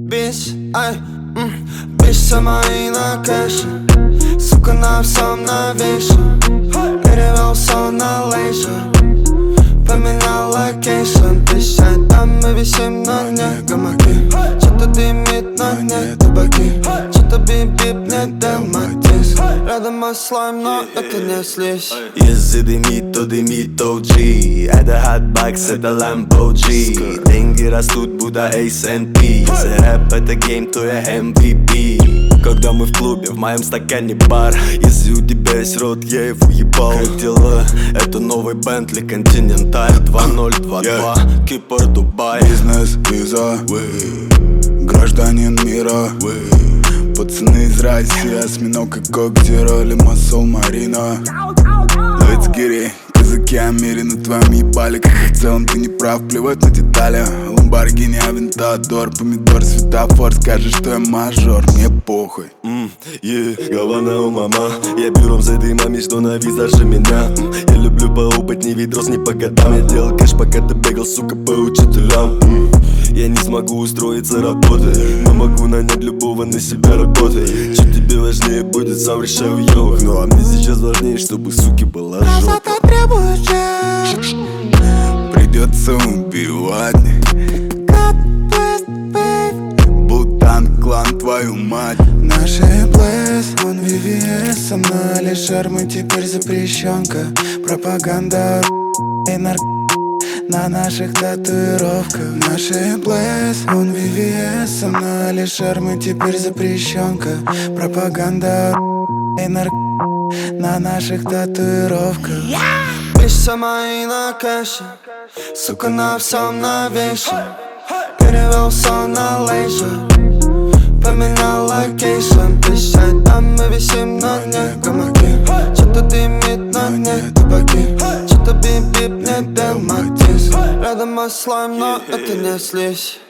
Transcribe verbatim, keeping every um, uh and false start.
Бись, ай, бейся мои на кэше. Сука, на всем новейшем. Перевел все на лейшер. Поменял локейшн. Пищай, там мы висим на дне гамаки. Что-то дымит на дне табаки. Что-то бип-бип, не Далматис. Рядом мой слайм, но это не слизь. Если дымит, то дымит о джи. Это хатбакс, это Lambo джи. Деньги растут, будто эйс энд пи. Если рэп это гейм, то я эм ви пи. Когда мы в клубе, в моем стакане бар. Если у тебя есть рот, я его ебал. Как дела? Это новый Бентли Континенталь два ноль два два, yeah. Кипр, Дубай. Бизнес, виза, гражданин мира, пацаны из России, осьминог и когтера, лимассол, Марина. Let's get it. Казаки о мире на твоем ебале. Как в целом ты не прав, плевать на детали. Ламборгини, Авентадор, помидор, светофор. Скажешь, что я мажор, мне похуй. mm, yeah. Голова у мама. Я бюром за этой маме, что навис даже меня. mm. Я люблю поупать, не ведь рос не по годам. Я делал кэш, пока ты бегал, сука, по учителям. mm. Я не смогу устроиться работой, но могу нанять любого на себя работой. Что тебе важнее будет, сам решаю, йоу. Ну а мне сейчас важнее, чтобы суки была жопа. Придется убивать. Бутан, клан, твою мать. Наши блэс, он ви ви эс. Со мной лишь шармы, теперь запрещенка. Пропаганда и нарк на наших татуировках. Наши блэс, он ви ви эс. Со мной лишь шармы, теперь запрещенка. Пропаганда и нарк на наших татуировках. Бейся мои на кэше. Сука, на всем новейшем. Перевел все на лейшер. Поменял локейшн. Пищай, там мы висим на дне гамаки. Что-то дымит на дне табаки. Что-то бип-бип, не Далматис. Рядом мой слайм, но это не слизь.